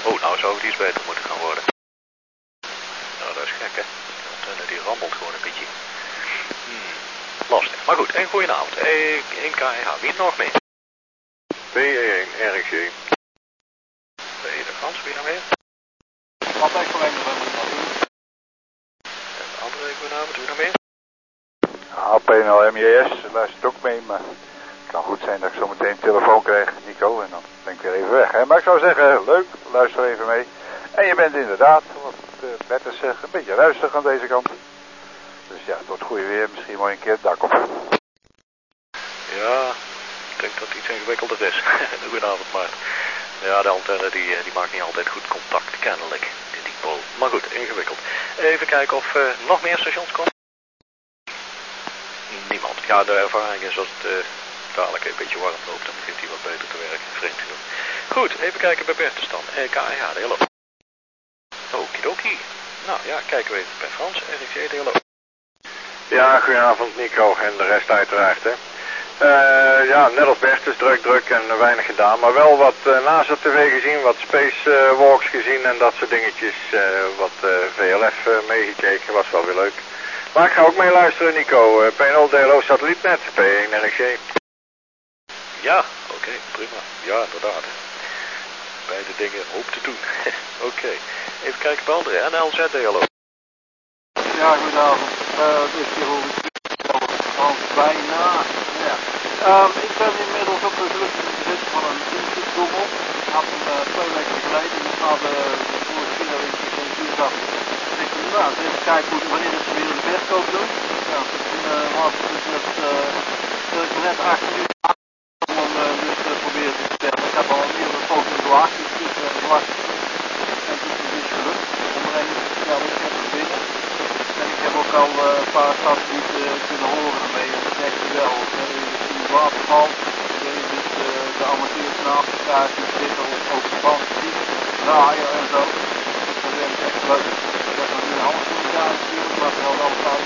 Oh, nou zou het iets beter moeten gaan worden. Nou, dat is gek, hè. De antenne die rammelt gewoon een beetje. Lastig. Maar goed, en goedenavond. 1 KH. Wie is nog mee? B1 RG. De Frans, wie nog meer? Wat ik verlengd van moet doen. En de andere goedenavond, wie nog meer? HPNL-MJS luistert ook mee, maar het kan goed zijn dat ik zo meteen een telefoon krijg, Nico, en dan ben ik weer even weg. Hè? Maar ik zou zeggen, leuk, luister even mee. En je bent inderdaad, wat Bert zegt, een beetje rustig aan deze kant. Dus ja, het wordt goede weer, misschien mooi een keer het dak op. Ja, ik denk dat het iets ingewikkelder is. Goedenavond, Maarten. Ja, de antenne die maakt niet altijd goed contact, kennelijk. Die dipole. Maar goed, ingewikkeld. Even kijken of nog meer stations komen. Niemand. Ja, de ervaring is als het dadelijk een beetje warm loopt, dan begint hij wat beter te werken. Vreemd genoeg. Goed, even kijken bij Bertus dan. KH, hallo. Okidoki. Nou ja, kijken we even bij Frans. RGC, hallo. Ja, goedenavond Nico en de rest uiteraard, hè. Ja, net als Bertus, druk en weinig gedaan, maar wel wat NASA TV gezien, wat spacewalks gezien en dat soort dingetjes, wat VLF meegekeken, was wel weer leuk. Maar ik ga ook mee luisteren, Nico. P0 DLO satellietnet, P1 RG. Ja, oké, prima. Ja, inderdaad. Beide dingen hoop te doen. Oké, even kijken bij anderen. NLZ, hallo. Ja, goedenavond. Dus hier hoor ik al bijna. Ja. Ik ben inmiddels op de gelukkige bezit van een inzichtdommel. Ik had hem 2 weken geleden, dus na de vorige keer dat ik geen vuur zag. Ik dacht, nou, even kijken wanneer ze weer de verkoop doen. Ja, toen was het dus net 8 minuten om hem dus proberen te stellen. Ik heb al meerdere foto's gewaagd, dus het is lastig. En het is dus gelukt om er een te stellen. Ik heb er binnen. En ik heb ook al een paar satellieten kunnen horen ermee. En dat is echt geweldig. In de waterval. Dus de amateurs naast elkaar die zitten op de band draaien en zo. Dat is echt leuk. Ik heb nog niet alles voor elkaar natuurlijk, maar het wel allemaal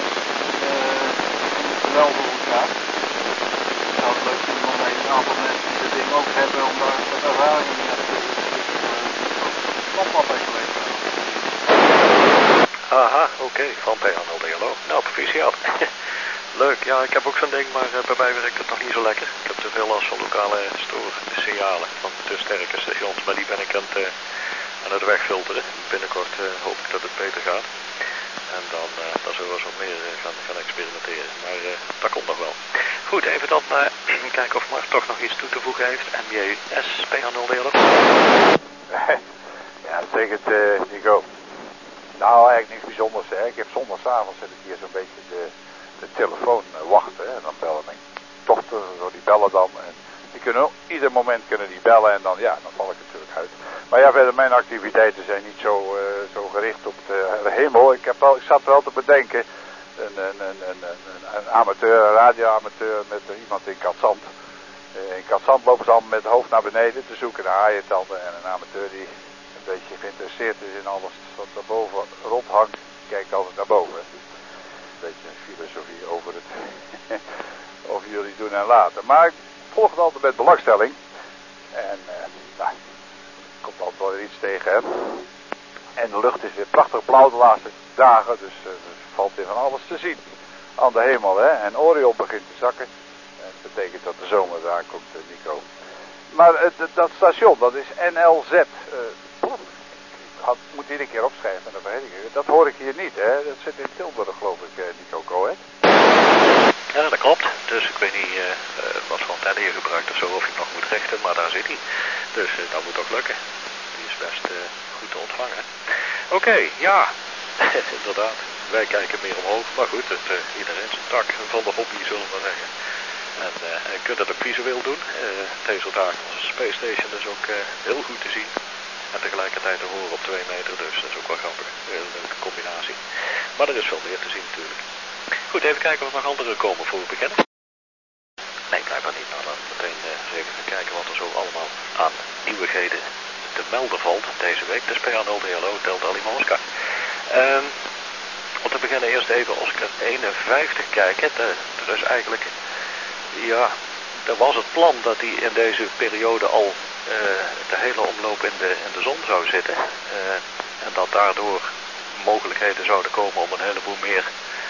wel voor elkaar. Ik zou het leuk vinden om een aantal mensen die dit ding ook hebben om daar wat ervaring in te hebben. Dus dat wat even weten. Aha, oké, van PNL-DLO. Nou, proficiat. Leuk, ja, ik heb ook zo'n ding, maar bij mij werkt het nog niet zo lekker. Ik heb te veel last van lokale stoorsignalen van te sterke stations, maar die ben ik aan het wegfilteren. Binnenkort hoop ik dat het beter gaat. En dan zullen we eens wat meer gaan experimenteren. Maar dat komt nog wel. Goed, even dan kijken of Mark toch nog iets toe te voegen heeft. MJS, PH0DLO. Ja, dat betekent Nico. Nou, eigenlijk niks bijzonders. Hè. Ik heb zondagavond zit ik hier zo'n beetje de telefoon wachten. Hè. En dan bellen mijn dochter, zo die bellen dan. En die kunnen ieder moment die bellen en dan, ja, dan val ik natuurlijk uit. Maar ja, verder mijn activiteiten zijn niet zo gericht op de hemel. Ik zat wel te bedenken, een amateur, een radioamateur met iemand in Katzand. In Katzand lopen ze allemaal met het hoofd naar beneden te zoeken naar haaientanden. En een amateur die een beetje geïnteresseerd is in alles wat daarboven rondhangt, kijkt altijd naar boven. Een beetje filosofie over over jullie doen en laten. Maar ik volg het altijd met belangstelling. En nou, er komt altijd wel weer iets tegen. Hè? En de lucht is weer prachtig blauw de laatste dagen. Dus er valt weer van alles te zien aan de hemel. Hè? En Orion begint te zakken. En dat betekent dat de zomer daar komt, Nico. Maar dat station, dat is NLZ. Ik moet iedere keer opschrijven, dat weet ik. Dat hoor ik hier niet, hè. Dat zit in Tilburg, geloof ik, Nico Cohen. Ja, dat klopt. Dus ik weet niet wat voor antenne je gebruikt of zo, of je hem nog moet richten, maar daar zit hij. Dus dat moet ook lukken. Die is best goed te ontvangen. Oké, ja. Inderdaad. Wij kijken meer omhoog, maar goed, iedereen zijn tak van de hobby, zullen we maar zeggen. En je kunt dat ook visueel doen. Het resultaat van onze Space Station is ook heel goed te zien. En tegelijkertijd te horen op 2 meter, dus dat is ook wel grappig. Een hele leuke combinatie. Maar er is veel meer te zien natuurlijk. Goed, even kijken of er nog andere komen voor we beginnen. Nee, blijkbaar niet. Nou, dan meteen eens even gaan kijken wat er zo allemaal aan nieuwigheden te melden valt deze week. Dus PH0DLO, Delta Lima Oscar. Om te beginnen eerst even Oscar 51 kijken. Er is eigenlijk, ja, er was het plan dat hij in deze periode al de hele omloop in de zon zou zitten. En dat daardoor mogelijkheden zouden komen om een heleboel meer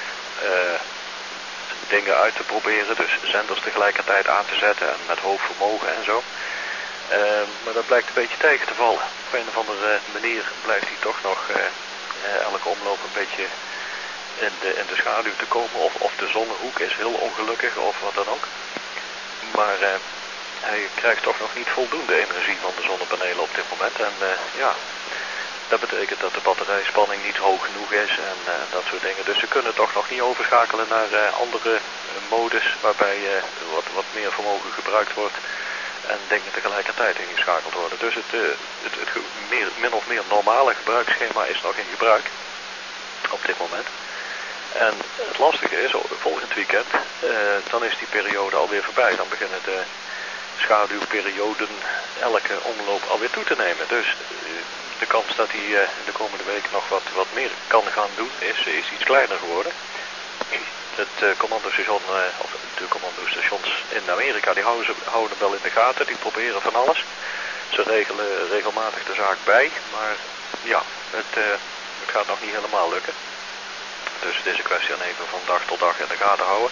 dingen uit te proberen. Dus zenders tegelijkertijd aan te zetten en met hoog vermogen en zo. Maar dat blijkt een beetje tegen te vallen. Op een of andere manier blijft hij toch nog elke omloop een beetje in de schaduw te komen. Of de zonnehoek is heel ongelukkig of wat dan ook. Maar hij krijgt toch nog niet voldoende energie van de zonnepanelen op dit moment. En ja, dat betekent dat de batterijspanning niet hoog genoeg is en dat soort dingen. Dus ze kunnen toch nog niet overschakelen naar andere modus waarbij wat meer vermogen gebruikt wordt en dingen tegelijkertijd ingeschakeld worden. Dus het min of meer normale gebruiksschema is nog in gebruik op dit moment. En het lastige is, volgend weekend, dan is die periode alweer voorbij. Dan beginnen de schaduwperioden elke omloop alweer toe te nemen. Dus de kans dat hij de komende week nog wat meer kan gaan doen is iets kleiner geworden. Het commandostation, of de commandostations in Amerika, die houden hem wel in de gaten. Die proberen van alles. Ze regelen regelmatig de zaak bij. Maar ja, het gaat nog niet helemaal lukken. Dus het is een kwestie aan even van dag tot dag in de gaten houden.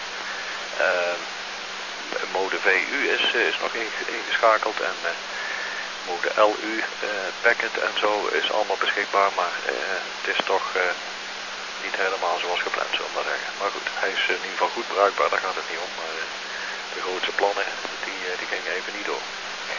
Mode VU is nog ingeschakeld en mode LU, packet en zo is allemaal beschikbaar, maar het is toch niet helemaal zoals gepland, zullen we maar zeggen. Maar goed, hij is in ieder geval goed bruikbaar, daar gaat het niet om, maar de grootste plannen, die gingen even niet door.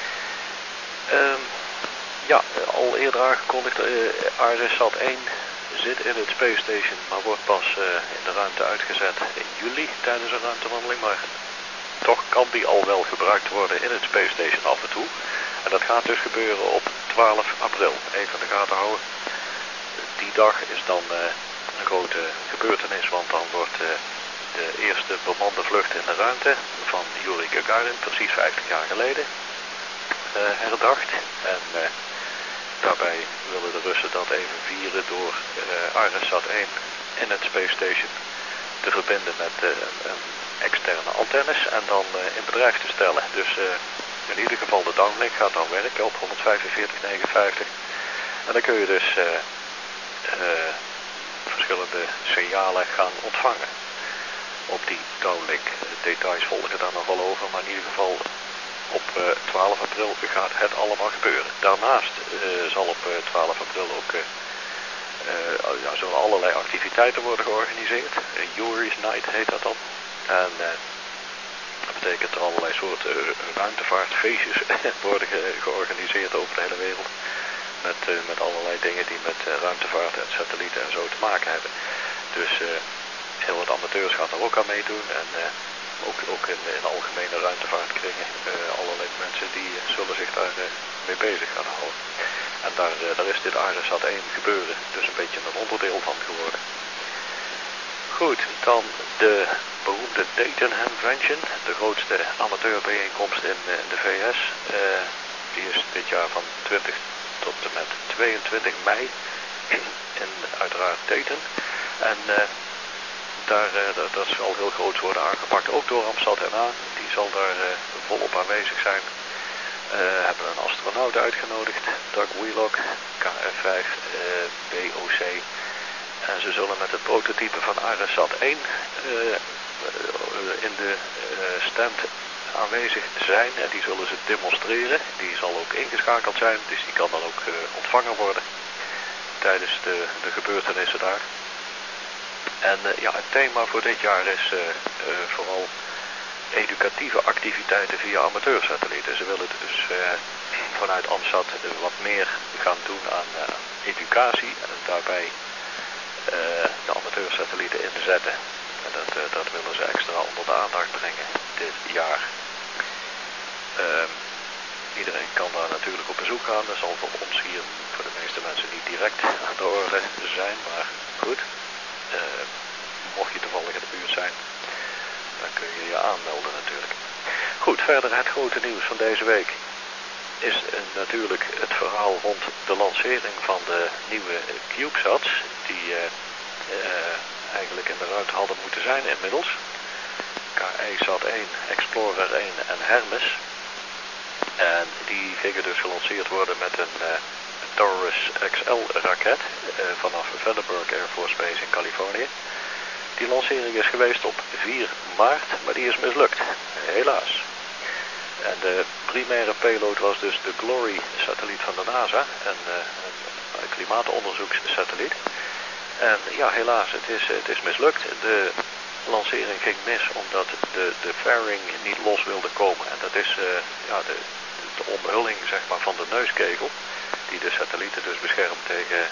Ja, al eerder aangekondigd, ARISSat 1 zit in het Space Station, maar wordt pas in de ruimte uitgezet in juli tijdens een ruimtewandeling, maar toch kan die al wel gebruikt worden in het Space Station af en toe. En dat gaat dus gebeuren op 12 april. Even in de gaten houden. Die dag is dan een grote gebeurtenis, want dan wordt de eerste bemande vlucht in de ruimte van Yuri Gagarin, precies 50 jaar geleden, herdacht. En daarbij willen de Russen dat even vieren door ARISSat 1 in het Space Station te verbinden met externe antennes en dan in bedrijf te stellen. Dus in ieder geval de downlink gaat dan werken op 145.59. En dan kun je dus verschillende signalen gaan ontvangen op die downlink. Details volgen daar nog wel over, maar in ieder geval op 12 april gaat het allemaal gebeuren. Daarnaast zal op 12 april ook zullen allerlei activiteiten worden georganiseerd. Yuri's Night heet dat dan. En dat betekent er allerlei soorten ruimtevaartfeestjes worden georganiseerd over de hele wereld. Met allerlei dingen die met ruimtevaart en satellieten en zo te maken hebben. Dus heel wat amateurs gaan er ook aan meedoen. En ook in algemene ruimtevaartkringen. Allerlei mensen die zullen zich daar mee bezig gaan houden. En daar is dit ARISSat 1 gebeuren. Dus een beetje een onderdeel van geworden. Goed, dan de beroemde Dayton Convention, de grootste amateurbijeenkomst in de VS. Die is dit jaar van 20 tot en met 22 mei in uiteraard Dayton. En dat zal heel groot worden aangepakt, ook door AMSAT NA. Die zal daar volop aanwezig zijn. Hebben een astronaut uitgenodigd, Doug Wheelock, KF5 BOC. En ze zullen met het prototype van ARISSat 1 in de stand aanwezig zijn en die zullen ze demonstreren. Die zal ook ingeschakeld zijn, dus die kan dan ook ontvangen worden tijdens de gebeurtenissen daar. En ja, het thema voor dit jaar is vooral educatieve activiteiten via amateursatellieten. Ze willen dus vanuit AMSAT wat meer gaan doen aan educatie en daarbij de amateursatellieten inzetten. En dat willen ze extra onder de aandacht brengen dit jaar. Iedereen kan daar natuurlijk op bezoek gaan. Dat zal voor ons hier, voor de meeste mensen, niet direct aan de orde zijn. Maar goed, mocht je toevallig in de buurt zijn, dan kun je je aanmelden natuurlijk. Goed, verder het grote nieuws van deze week is natuurlijk het verhaal rond de lancering van de nieuwe CubeSats, die eigenlijk in de ruimte hadden moeten zijn inmiddels. KE-SAT 1, Explorer 1 en Hermes. En die gingen dus gelanceerd worden met een Taurus XL raket vanaf Vandenberg Air Force Base in Californië. Die lancering is geweest op 4 maart, maar die is mislukt, helaas. En de primaire payload was dus de Glory-satelliet van de NASA, een klimaatonderzoekssatelliet. En ja, helaas, het is mislukt. De lancering ging mis omdat de fairing niet los wilde komen. En dat is de omhulling zeg maar, van de neuskegel, die de satellieten dus beschermt tegen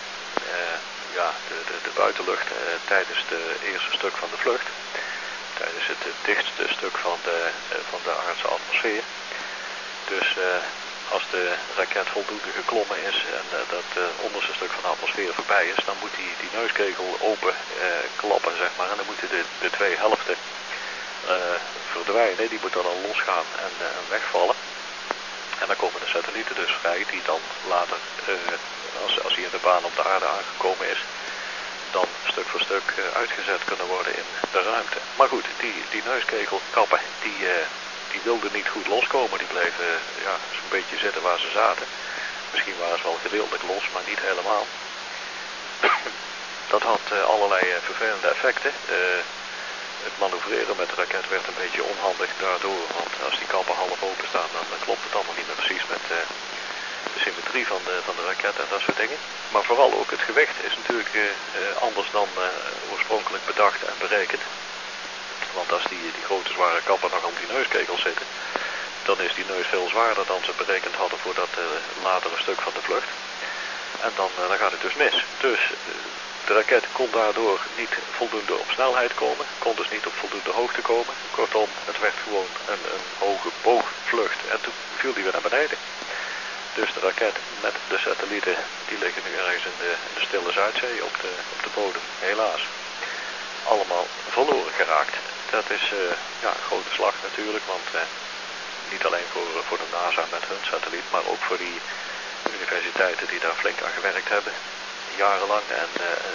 de buitenlucht tijdens het eerste stuk van de vlucht. Tijdens het dichtste stuk van de aardse atmosfeer. Dus als de raket voldoende geklommen is en dat onderste stuk van de atmosfeer voorbij is, dan moet die neuskegel open klappen, zeg maar. En dan moeten de twee helften verdwijnen. Die moeten dan losgaan en wegvallen. En dan komen de satellieten dus vrij, die dan later, als hij in de baan op de aarde aangekomen is, dan stuk voor stuk uitgezet kunnen worden in de ruimte. Maar goed, die neuskegelkappen, die wilden niet goed loskomen. Die bleven zo'n beetje zitten waar ze zaten. Misschien waren ze wel gedeeltelijk los, maar niet helemaal. Dat had allerlei vervelende effecten. Het manoeuvreren met de raket werd een beetje onhandig daardoor. Want als die kappen half open staan, dan klopt het allemaal niet meer precies met de symmetrie van de raket en dat soort dingen. Maar vooral ook het gewicht is natuurlijk anders dan oorspronkelijk bedacht en berekend. Want als die grote zware kappen nog op die neuskegels zitten, dan is die neus veel zwaarder dan ze berekend hadden voor dat latere stuk van de vlucht. En dan gaat het dus mis. Dus de raket kon daardoor niet voldoende op snelheid komen, kon dus niet op voldoende hoogte komen. Kortom, het werd gewoon een hoge boogvlucht en toen viel die weer naar beneden. Dus de raket met de satellieten, die liggen nu ergens in de stille Zuidzee op de bodem, helaas. Allemaal verloren geraakt. Dat is een grote slag natuurlijk, want niet alleen voor de NASA met hun satelliet, maar ook voor die universiteiten die daar flink aan gewerkt hebben, jarenlang. En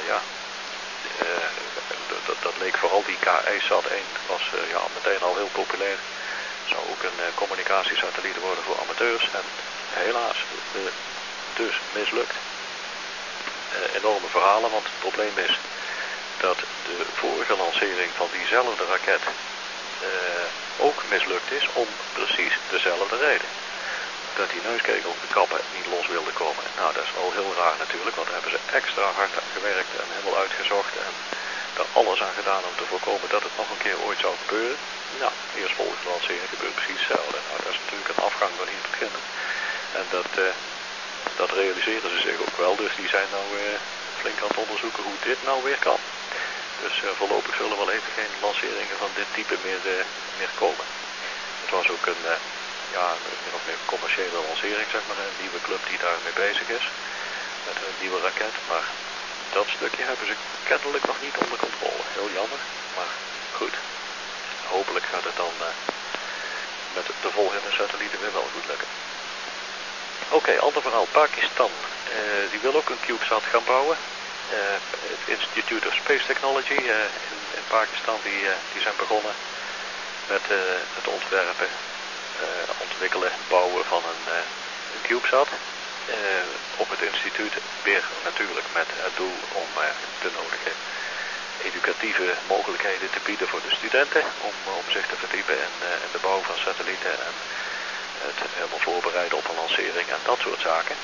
dat leek vooral die KE-SAT-1 was meteen al heel populair. Zou ook een communicatiesatelliet worden voor amateurs en helaas dus mislukt. Enorme verhalen, want het probleem is dat de vorige lancering van diezelfde raket ook mislukt is om precies dezelfde reden. Dat die neuskegelkappen niet los wilden komen. Nou, dat is wel heel raar natuurlijk, want daar hebben ze extra hard aan gewerkt en helemaal uitgezocht en er alles aan gedaan om te voorkomen dat het nog een keer ooit zou gebeuren. Nou, eerstvolgende lancering gebeurt precies hetzelfde. Nou, dat is natuurlijk een afgang van hier beginnen. En dat realiseren ze zich ook wel, dus die zijn nou flink aan het onderzoeken hoe dit nou weer kan. Dus voorlopig zullen wel even geen lanceringen van dit type meer komen. Het was ook een min of meer commerciële lancering, zeg maar, een nieuwe club die daarmee bezig is. Met een nieuwe raket, maar dat stukje hebben ze kennelijk nog niet onder controle. Heel jammer, maar goed. Hopelijk gaat het dan met de volgende satellieten weer wel goed lukken. Oké, ander verhaal. Pakistan. Die wil ook een CubeSat gaan bouwen. Het Institute of Space Technology in Pakistan, die zijn begonnen met het ontwikkelen, bouwen van een CubeSat. Op het instituut weer natuurlijk met het doel om de nodige educatieve mogelijkheden te bieden voor de studenten. Om zich te verdiepen in de bouw van satellieten en het helemaal voorbereiden op een lancering en dat soort zaken.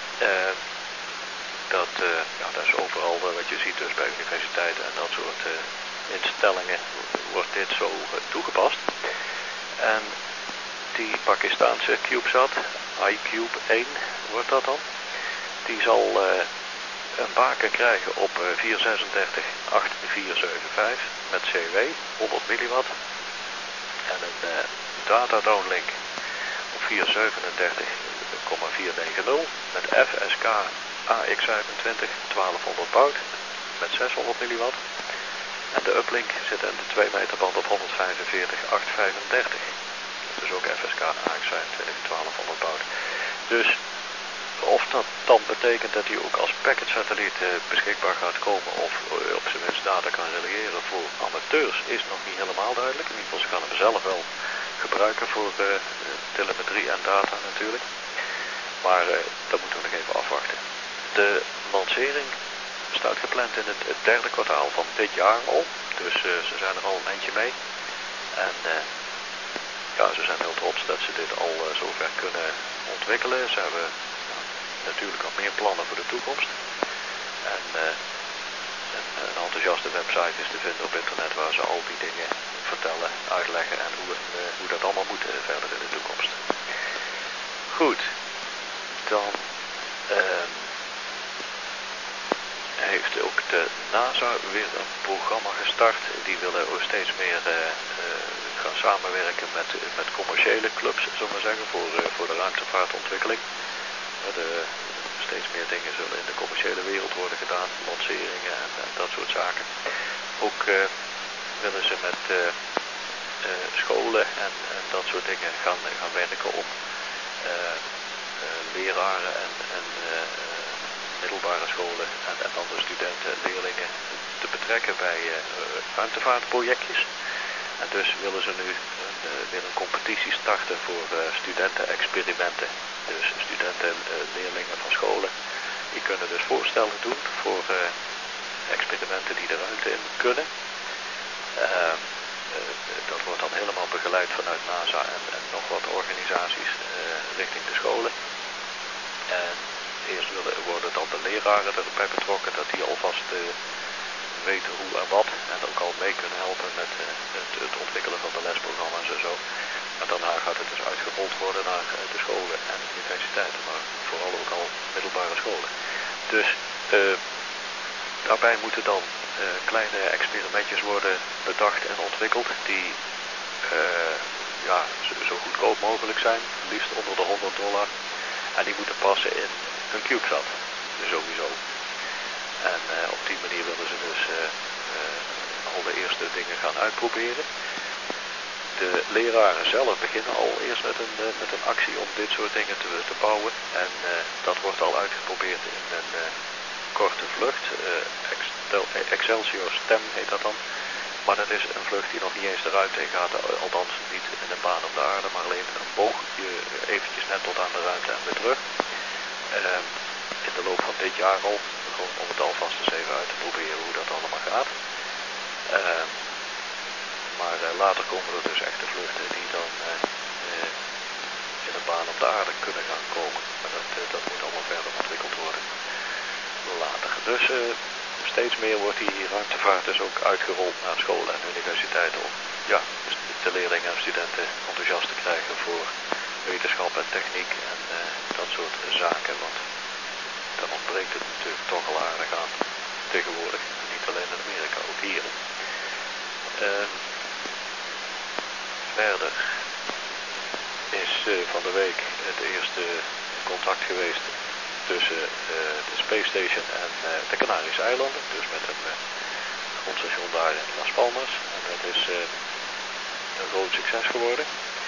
Dat is overal wat je ziet dus bij universiteiten en dat soort instellingen wordt dit zo toegepast. En die Pakistaanse CubeSat, iCube 1 wordt dat dan, die zal een baken krijgen op 436-8475 met CW, 100 milliwatt. En een data downlink op 437,490 met FSK AX25 1200 baud met 600 milliwatt. En de uplink zit in de 2 meter band op 145,835. Dus ook FSK AX25 1200 baud. Dus Of dat dan betekent dat hij ook als packetsatelliet beschikbaar gaat komen of op zijn minst data kan religeren voor amateurs is nog niet helemaal duidelijk. In ieder geval ze gaan hem zelf wel gebruiken voor telemetrie en data natuurlijk. Maar dat moeten we nog even afwachten. De lancering staat gepland in het derde kwartaal van dit jaar al. Dus ze zijn er al een eindje mee. En ja, ze zijn heel trots dat ze dit al zover kunnen ontwikkelen. Ze hebben natuurlijk nog meer plannen voor de toekomst. En een enthousiaste website is te vinden op internet waar ze al die dingen vertellen, uitleggen en hoe dat allemaal moet verder in de toekomst. Goed, dan heeft ook de NASA weer een programma gestart. Die willen ook steeds meer gaan samenwerken met commerciële clubs, zullen we maar zeggen, voor de ruimtevaartontwikkeling. Steeds meer dingen zullen in de commerciële wereld worden gedaan, lanceringen en dat soort zaken. Ook willen ze met scholen en dat soort dingen gaan werken om leraren en middelbare scholen en andere studenten en leerlingen te betrekken bij ruimtevaartprojectjes. En dus willen ze nu weer een competitie starten voor studentenexperimenten. Dus studenten, leerlingen van scholen, die kunnen dus voorstellen doen voor experimenten die de ruimte in kunnen. Dat wordt dan helemaal begeleid vanuit NASA en nog wat organisaties richting de scholen. En eerst worden dan de leraren erbij betrokken, dat die alvast weten hoe en wat en ook al mee kunnen helpen met het ontwikkelen van de lesprogramma's en zo. En daarna gaat het dus uitgerold worden naar de scholen en universiteiten, maar vooral ook al middelbare scholen. Dus daarbij moeten dan kleine experimentjes worden bedacht en ontwikkeld die zo goedkoop mogelijk zijn, liefst onder de $100. En die moeten passen in een CubeSat, sowieso. En op die manier willen ze dus al de eerste dingen gaan uitproberen. De leraren zelf beginnen al eerst met een actie om dit soort dingen te bouwen. En dat wordt al uitgeprobeerd in een korte vlucht. Excelsior STEM heet dat dan. Maar dat is een vlucht die nog niet eens de ruimte in gaat. Althans niet in een baan op de aarde, maar alleen een boogje eventjes net tot aan de ruimte en weer terug. In de loop van dit jaar al. Om het alvast eens even uit te proberen hoe dat allemaal gaat. Maar later komen er dus echte vluchten die dan in een baan op de aarde kunnen gaan komen. Maar dat moet allemaal verder ontwikkeld worden. Later. Dus steeds meer wordt die ruimtevaart dus ook uitgerold naar scholen en universiteiten om de leerlingen en studenten enthousiast te krijgen voor wetenschap en techniek en dat soort zaken. Want dan ontbreekt het natuurlijk toch al aardig aan tegenwoordig. Niet alleen in Amerika, ook hier. Verder is van de week het eerste contact geweest tussen de Space Station en de Canarische eilanden. Dus met een grondstation daar in Las Palmas. En dat is een groot succes geworden.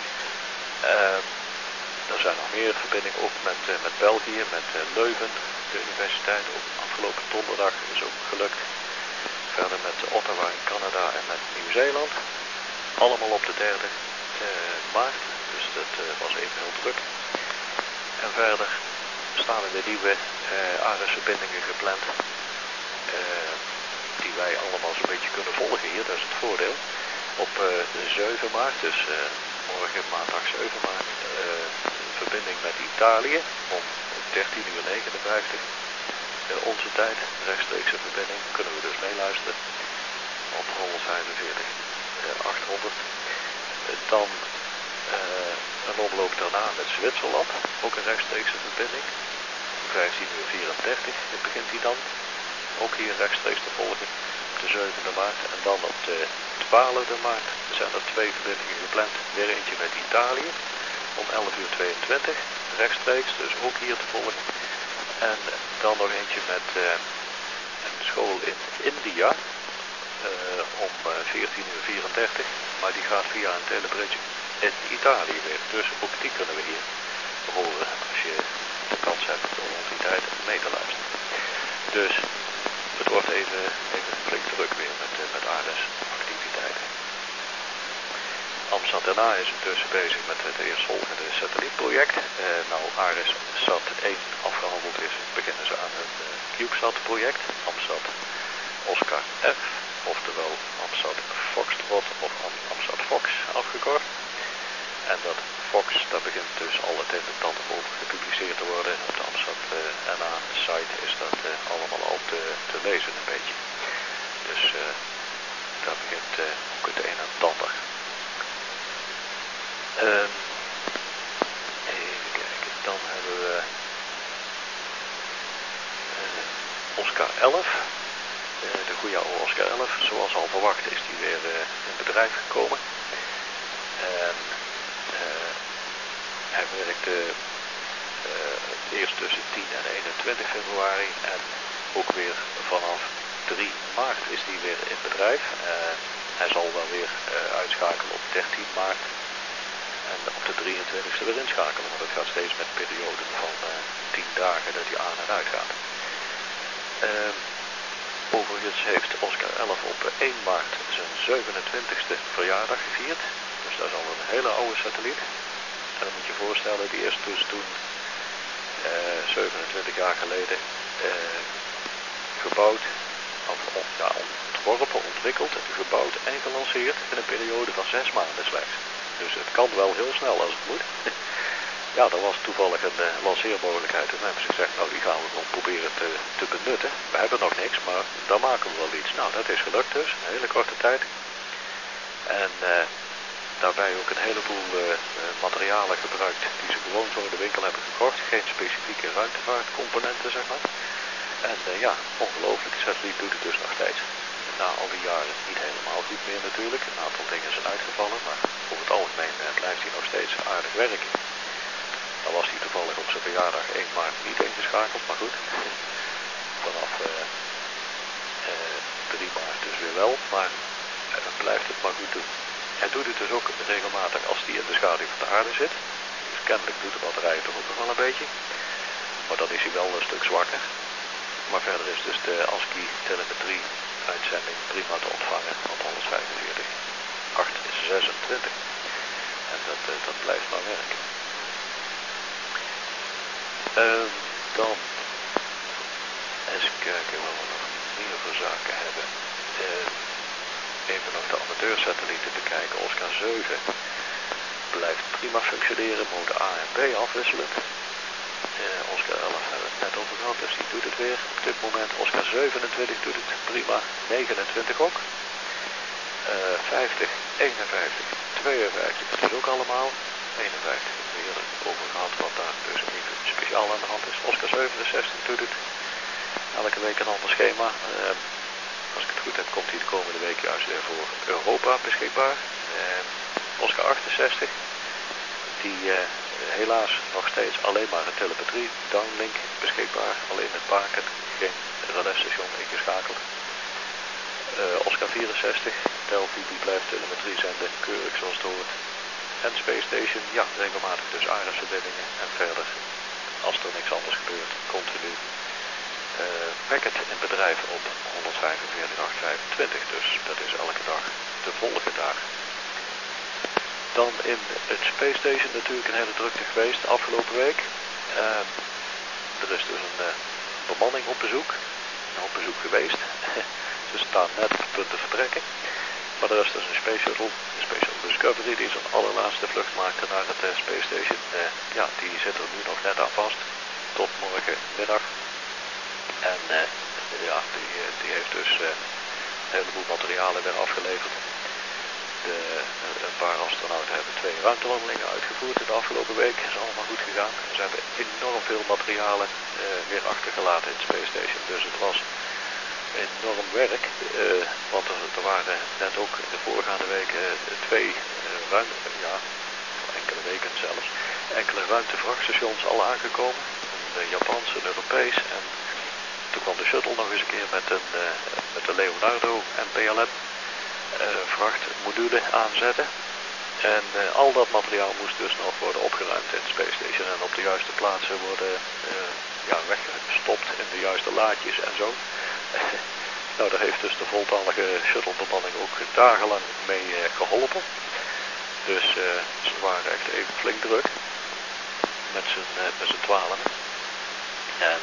Er zijn nog meer verbindingen ook met België, met Leuven, de universiteit. Ook afgelopen donderdag is ook gelukt. Verder met Ottawa in Canada en met Nieuw-Zeeland. Allemaal op de 3e maart. Dus dat was even heel druk. En verder staan er de nieuwe ARES-verbindingen gepland. Die wij allemaal zo'n beetje kunnen volgen hier. Dat is het voordeel. Op 7 maart, dus morgen maandag 7 maart, verbinding met Italië om 13:59 onze tijd, rechtstreekse verbinding, kunnen we dus meeluisteren op 145 800. Dan een omloop daarna met Zwitserland, ook een rechtstreekse verbinding, om 15:34 begint die dan, ook hier rechtstreeks te volgen op de 7e maart. En dan op de 12e maart zijn er 2 verbindingen gepland, weer eentje met Italië om 11:22 rechtstreeks, dus ook hier te volgen. En dan nog eentje met een school in India om 14:34, maar die gaat via een telebridge in Italië weer. Dus ook die kunnen we hier horen als je de kans hebben om rond die tijd mee te luisteren. Dus het wordt even flink druk weer met ARES-activiteiten. AMSAT daarna is intussen bezig met het eerstvolgende satellietproject. Nou ARES-SAT 1 afgehandeld is, beginnen ze aan het CubeSat-project. AMSAT Oscar F, oftewel AMSAT Foxtrot of AMSAT Fox afgekort. En dat Fox, daar begint dus al het een en ander over gepubliceerd te worden. Op de AMSAT NA-site is dat allemaal al te lezen een beetje. Dus daar begint ook het een en ander. Even kijken, dan hebben we Oscar 11. De goede oude Oscar 11, zoals al verwacht, is die weer in bedrijf gekomen. En hij werkte eerst tussen 10 en 21 februari en ook weer vanaf 3 maart is die weer in bedrijf. Hij zal wel weer uitschakelen op 13 maart en op de 23e weer inschakelen, want het gaat steeds met perioden van 10 dagen dat hij aan en uit gaat. Overigens heeft Oscar 11 op 1 maart zijn 27e verjaardag gevierd. Dus dat is al een hele oude satelliet. En dan moet je je voorstellen, die is dus toen 27 jaar geleden gebouwd, ontworpen, ontwikkeld en gebouwd en gelanceerd in een periode van 6 maanden slechts. Dus het kan wel heel snel als het moet. Ja, er was toevallig een lanceermogelijkheid en dan hebben ze gezegd, nou die gaan we gewoon proberen te benutten. We hebben nog niks, maar dan maken we wel iets. Nou, dat is gelukt dus, een hele korte tijd. En daarbij ook een heleboel materialen gebruikt die ze gewoon zo in de winkel hebben gekocht. Geen specifieke ruimtevaartcomponenten, zeg maar. En ja, ongelooflijk, de satelliet doet het dus nog steeds. Na al die jaren niet helemaal goed meer natuurlijk. Een aantal dingen zijn uitgevallen, maar over het algemeen blijft hij nog steeds aardig werken. Dan was hij toevallig op zijn verjaardag 1 maart niet ingeschakeld, maar goed. Vanaf 3 maart dus weer wel, maar blijft het maar goed doen. Hij doet het dus ook regelmatig als hij in de schaduw van de aarde zit. Dus kennelijk doet de batterij toch ook nog wel een beetje. Maar dan is hij wel een stuk zwakker. Maar verder is dus de ASCII telemetrie uitzending prima te ontvangen. Want 145, 8 is 26. En dat blijft maar werken. Dan eens kijken wat we nog meer voor zaken hebben. Even nog de amateursatellieten bekijken. Oscar 7 blijft prima functioneren, mode A en B afwisselend. Oscar 11 hebben we het net over gehad, dus die doet het weer op dit moment. Oscar 27 doet het prima, 29 ook. 50, 51, 52, dat is ook allemaal. 51 hebben we eerder over gehad, wat daar dus even speciaal aan de hand is. Oscar 67 doet het. Elke week een ander schema. Als ik het goed heb, komt hij de komende week juist weer voor Europa beschikbaar. Oscar 68, die helaas nog steeds alleen maar een telemetrie downlink beschikbaar. Alleen met Baken, geen relais-station ingeschakeld. Oscar 64, Delphi, die blijft telemetrie zenden, keurig zoals het hoort. En Space Station, ja, regelmatig dus ARES-verbindingen. En verder, als er niks anders gebeurt, continu packet in bedrijf op 145.825, dus dat is elke dag de volgende dag. Dan in het Space Station natuurlijk een hele drukte geweest de afgelopen week. Er is dus een bemanning op bezoek geweest. Ze staan net op het punt te vertrekken. Maar er is dus een Space Shuttle, de Space Shuttle Discovery, die zijn allerlaatste vlucht maakte naar het Space Station. Ja, die zit er nu nog net aan vast, tot morgenmiddag. En ja, die heeft dus een heleboel materialen weer afgeleverd. Een paar astronauten hebben 2 ruimtewandelingen uitgevoerd in de afgelopen week. Dat is allemaal goed gegaan. Ze hebben enorm veel materialen weer achtergelaten in het Space Station. Dus het was enorm werk. Want er waren net ook in de voorgaande weken 2 enkele weken zelfs, enkele ruimtevrachtstations al aangekomen. Een Japans, een Europees. En toen kwam de shuttle nog eens een keer met de Leonardo en PLM vrachtmodule aanzetten. En al dat materiaal moest dus nog worden opgeruimd in de Space Station en op de juiste plaatsen worden weggestopt in de juiste laadjes en zo. Nou, daar heeft dus de voltallige shuttlebemanning ook dagenlang mee geholpen. Dus ze waren echt even flink druk met z'n 12. En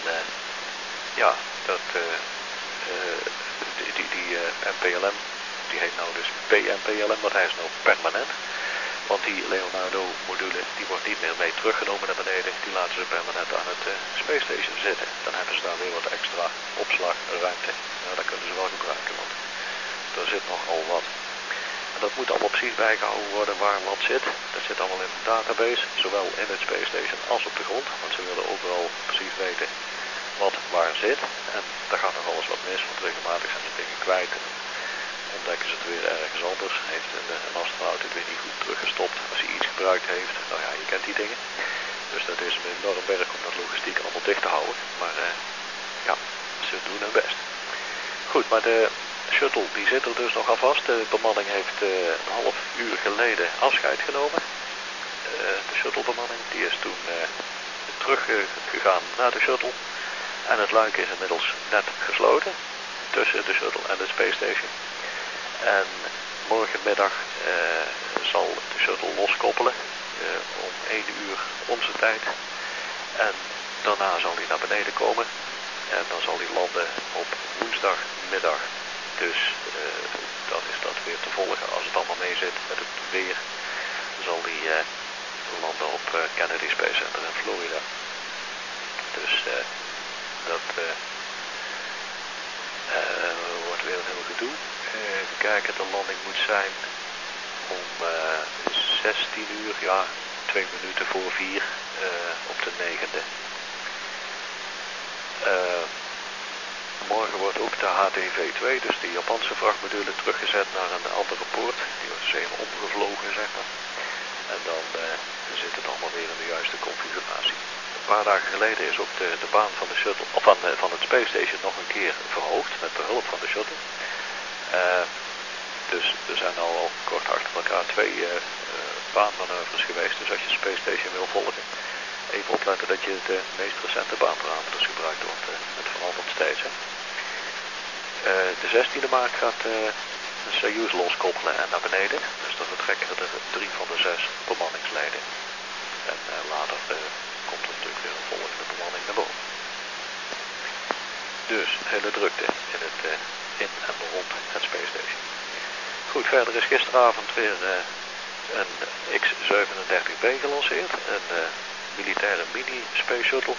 die MPLM, die heet nou dus PMPLM, want hij is nou permanent. Want die Leonardo-module, die wordt niet meer mee teruggenomen naar beneden. Die laten ze permanent aan het Space Station zitten. Dan hebben ze daar weer wat extra opslagruimte. Nou, dat kunnen ze wel gebruiken, want er zit nogal wat. En dat moet allemaal precies bijgehouden worden waar wat zit. Dat zit allemaal in een database, zowel in het Space Station als op de grond. Want ze willen overal precies weten wat waar zit. En daar gaat nog alles wat mis, want regelmatig zijn de dingen kwijt. En ontdekken ze het weer ergens anders. Heeft een astronaut het weer niet goed teruggestopt als hij iets gebruikt heeft. Nou ja, je kent die dingen. Dus dat is een enorm werk om dat logistiek allemaal dicht te houden. Maar ze doen hun best. Goed, maar de shuttle die zit er dus nog aan vast. De bemanning heeft een half uur geleden afscheid genomen. De shuttlebemanning die is toen teruggegaan naar de shuttle. En het luik is inmiddels net gesloten tussen de shuttle en de Space Station. En morgenmiddag zal de shuttle loskoppelen om 1 uur onze tijd. En daarna zal hij naar beneden komen. En dan zal hij landen op woensdagmiddag. Dus dan is dat weer te volgen als het allemaal mee zit met het weer. Dan zal hij landen op Kennedy Space Center in Florida. Dus dat wordt weer een heel gedoe. Even kijken, de landing moet zijn om 16 uur, 2 minuten voor 4 op de 9e. Morgen wordt ook de HTV-2, dus de Japanse vrachtmodule, teruggezet naar een andere poort. Die wordt dus even omgevlogen, zeg maar. En dan zit het allemaal weer in de juiste configuratie. Een paar dagen geleden is ook de baan van de shuttle, of van het Space Station nog een keer verhoogd met behulp van de shuttle. Dus er zijn al kort achter elkaar 2 baanmanoeuvres geweest. Dus als je Space Station wil volgen, even opletten dat je de meest recente baanparameters gebruikt, want het verandert steeds. Hè. De 16e maart gaat een Soyuz loskoppelen en naar beneden. Dus dan vertrekken er 3 van de 6 bemanningsleden. En later komt er natuurlijk weer een volgende bemanning naar boven. Dus hele drukte in en rond het Space Station. Goed, verder is gisteravond weer een X-37B gelanceerd. Een militaire mini-space shuttle.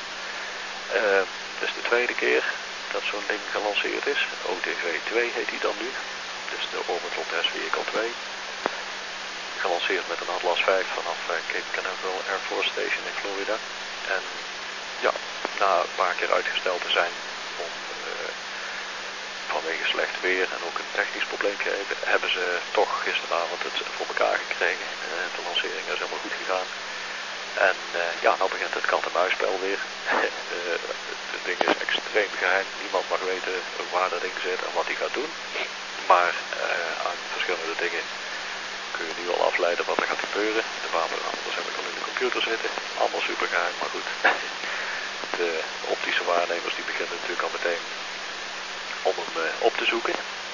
Het is de tweede keer dat zo'n ding gelanceerd is. OTV-2 heet die dan nu. Dus de Orbital Test Vehicle 2. Gelanceerd met een Atlas V vanaf Cape Canaveral Air Force Station in Florida. En ja, na een paar keer uitgesteld te zijn om vanwege slecht weer en ook een technisch probleem hebben ze toch gisteravond het voor elkaar gekregen. De lancering is helemaal goed gegaan. En nou begint het kat-en-muisspel weer. Het ding is extreem geheim. Niemand mag weten waar dat ding zit en wat hij gaat doen. Maar aan verschillende dingen kun je nu al afleiden wat er gaat gebeuren. De baanparameters heb ik al in de computer zitten. Allemaal super geheim, maar goed. De optische waarnemers die beginnen natuurlijk al meteen om hem op te zoeken.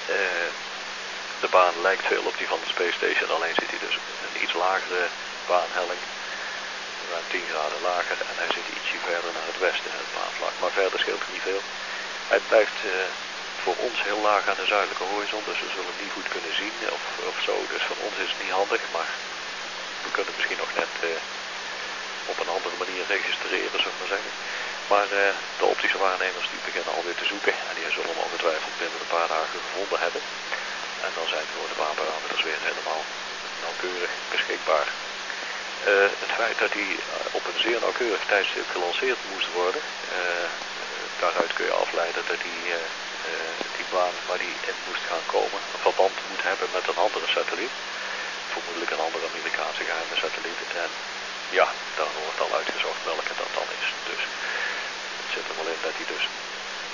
De baan lijkt veel op die van de Space Station, alleen zit hij dus een iets lagere baanhelling. Ruim 10 graden lager en hij zit ietsje verder naar het westen in het baanvlak. Maar verder scheelt het niet veel. Hij blijft voor ons heel laag aan de zuidelijke horizon, dus we zullen hem niet goed kunnen zien of zo. Dus voor ons is het niet handig, maar we kunnen het misschien nog net op een andere manier registreren, zullen we maar zeggen. Maar de optische waarnemers die beginnen alweer te zoeken en die zullen hem ongetwijfeld binnen een paar dagen gevonden hebben. En dan zijn voor de baanparameters weer helemaal nauwkeurig beschikbaar. Het feit dat hij op een zeer nauwkeurig tijdstip gelanceerd moest worden, daaruit kun je afleiden dat die baan waar die in moest gaan komen een verband moet hebben met een andere satelliet. Vermoedelijk een andere Amerikaanse geheime satelliet. En ja, dan wordt al uitgezocht welke dat dan is. Dus het zit er wel in dat hij dus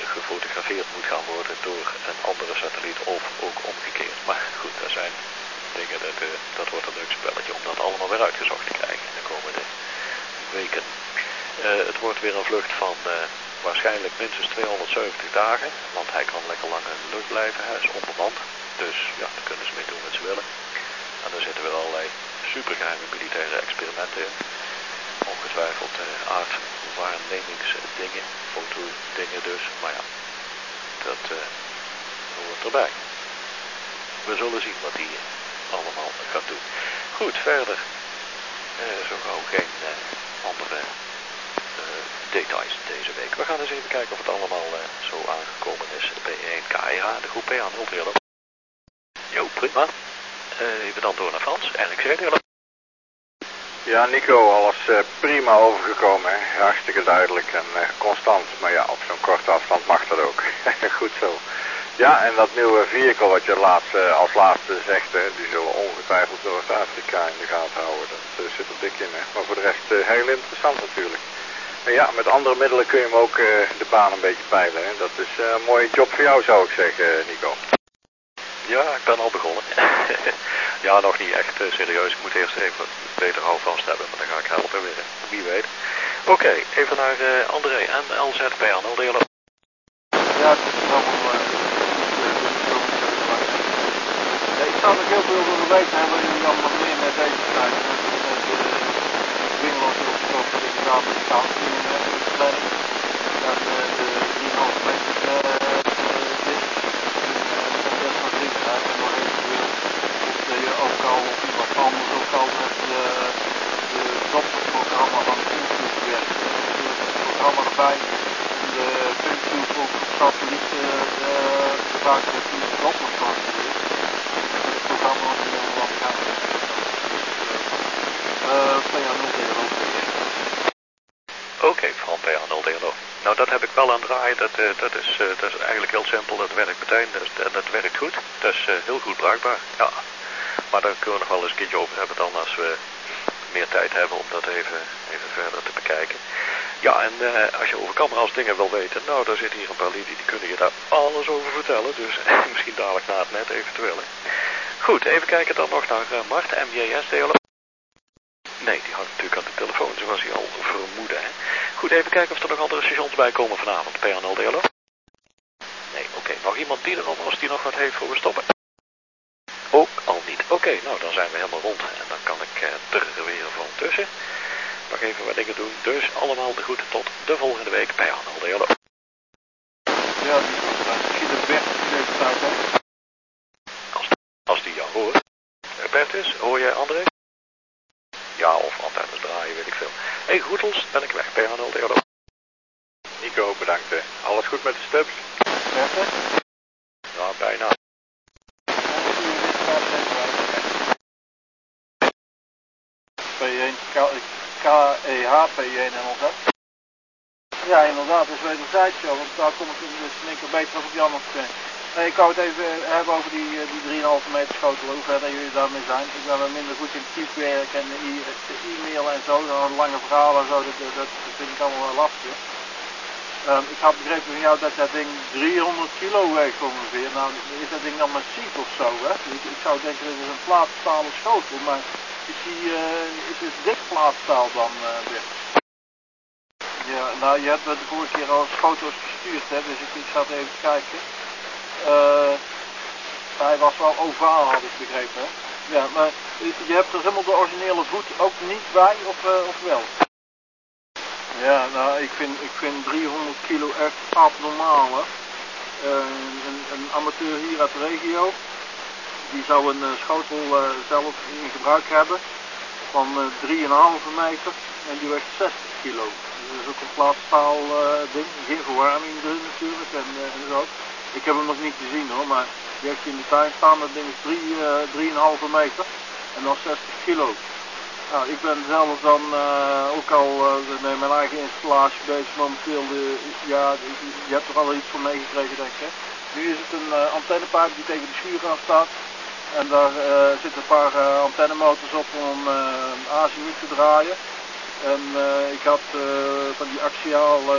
gefotografeerd moet gaan worden door een andere satelliet of ook omgekeerd. Maar goed, daar zijn dingen. Dat wordt een leuk spelletje om dat allemaal weer uitgezocht te krijgen de komende weken. Het wordt weer een vlucht van waarschijnlijk minstens 270 dagen. Want hij kan lekker lang in de lucht blijven. Hij is onbemand. Dus ja, daar kunnen ze mee doen wat ze willen. En daar zitten weer allerlei supergeheime militaire experimenten in. Ongetwijfeld aardwaarnemingsdingen, fotodingen dus. Maar ja, dat hoort erbij. We zullen zien wat hij allemaal gaat doen. Goed, verder. Zo gauw geen andere details deze week. We gaan eens even kijken of het allemaal zo aangekomen is bij 1 KEH, de groep PA0. Jo, prima. Even dan door naar Frans. RXC. Ja, Nico, alles prima overgekomen. Hè? Hartstikke duidelijk en constant. Maar ja, op zo'n korte afstand mag dat ook. Goed zo. Ja, en dat nieuwe vehicle wat je als laatste zegt, hè, die zullen ongetwijfeld Noord-Afrika in de gaten houden. Dat zit er dik in, hè. Maar voor de rest heel interessant natuurlijk. En ja, met andere middelen kun je hem ook de baan een beetje peilen. Hè. Dat is een mooie job voor jou, zou ik zeggen, Nico. Ja, ik ben al begonnen. Ja, nog niet echt serieus. Ik moet eerst even beter houvast hebben, maar dan ga ik helpen weer. Wie weet. Oké, even naar André en LZP aan Aldelo. Ja, het is allemaal ik zou nog heel veel willen weten hebben jullie allemaal meer met deze tijd. Met de wingels op stof, inderdaad met de kansingen en de planning. En de 3,5 meter dit. En dat soort dingen. En nog eventueel of je ook al of iemand anders ook al met de Doppler-programma van de Tube werkt. Het programma erbij. De Tube op satelliet gebruiken met die Doppler-programma. Het programma van de Nederlandse Oké, van PA0. Nou, dat heb ik wel aan het draaien. Dat is eigenlijk heel simpel. Dat werkt meteen. Dat werkt goed. Dat is heel goed bruikbaar. Ja. Maar daar kunnen we nog wel eens een keertje over hebben dan als we meer tijd hebben om dat even verder te bekijken. Ja, en als je over camera's dingen wil weten, nou, daar zit hier een paar lieden die kunnen je daar alles over vertellen. Dus misschien dadelijk na het net eventueel. Goed, even kijken dan nog naar Mart, MJS delen. Nee, die hangt natuurlijk aan de telefoon, zoals je al vermoedde. Hè? Goed, even kijken of er nog andere stations bij komen vanavond. PA0 delen. Nee, oké. Nog iemand die er nog, als die nog wat heeft voor we stoppen? Ook al niet. Oké, nou dan zijn we helemaal rond. En dan kan ik er weer van tussen. Nog even wat dingen doen. Dus allemaal de groeten tot de volgende week. PA0 delen. Ja, die de weg deze tijd ook. Als die jou hoort. Bertus, hoor jij André? Ja, of antennes draaien, weet ik veel. Hé, Goedels, ben ik weg. PA0 delen. Nico, bedankt. Hè. Alles goed met de stubs? Bertus? Ja, bijna. P1, KEH, P1 en LZ. Ja, inderdaad, dat is wederzijds zo, want daar kom ik dus in één keer beter als op Jan op. Ik wou het even hebben over die 3,5 meter schotel, hoe verder jullie daarmee zijn. Ik ben wel minder goed in typewerk en e-mail en zo, dan lange verhalen en zo, dat vind ik allemaal wel lastig. Ik had begrepen van jou dat dat ding 300 kilo weegt ongeveer. Nou, is dat ding dan massief of zo, hè? Ik zou denken dat het een plaatstalen schotel, maar is het dik plaatstaal dan weer? Ja, nou, je hebt de vorige keer al foto's gestuurd, hè, dus ik zat even te kijken. Hij was wel ovaal, had ik begrepen, hè? Ja, maar je hebt er helemaal de originele voet ook niet bij, of wel? Ja, nou, ik vind 300 kilo echt abnormaal, hè. Een amateur hier uit de regio, die zou een schotel zelf in gebruik hebben van 3,5 meter en die weegt 60 kilo. Dat is ook een plaatstaal ding, geen verwarming erin natuurlijk en zo. Ik heb hem nog niet gezien hoor, maar die heeft in de tuin staan, dat ding is 3,5 meter en dan 60 kilo. Nou, ik ben zelf dan ook al met mijn eigen installatie bezig momenteel. Je hebt er al iets van meegekregen denk ik. Hè? Nu is het een antennepijp die tegen de schuur aan staat. En daar zitten een paar antennemotors op om azimuut te draaien. En ik had van die axiale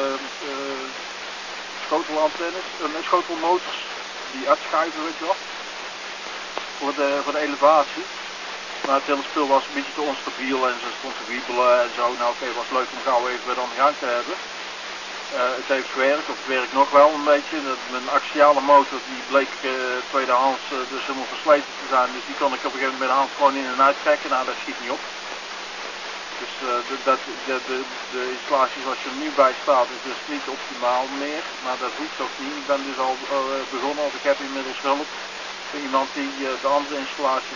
schotelantennes, schotelmotors, die uitschuiven weet je wel. voor de elevatie. Maar het hele spul was een beetje te onstabiel en ze stond te wiebelen en zo. Nou oké, het was leuk om gauw even weer aan de gang te hebben. Het heeft gewerkt, of het werkt nog wel een beetje. Mijn axiale motor die bleek tweedehands dus helemaal versleten te zijn. Dus die kon ik op een gegeven moment met de hand gewoon in en uittrekken. Nou, dat schiet niet op. Dus de installatie zoals je er nu bij staat is dus niet optimaal meer. Maar dat hoeft ook niet. Ik ben dus al begonnen, of ik heb inmiddels hulp. Iemand die de andere installatie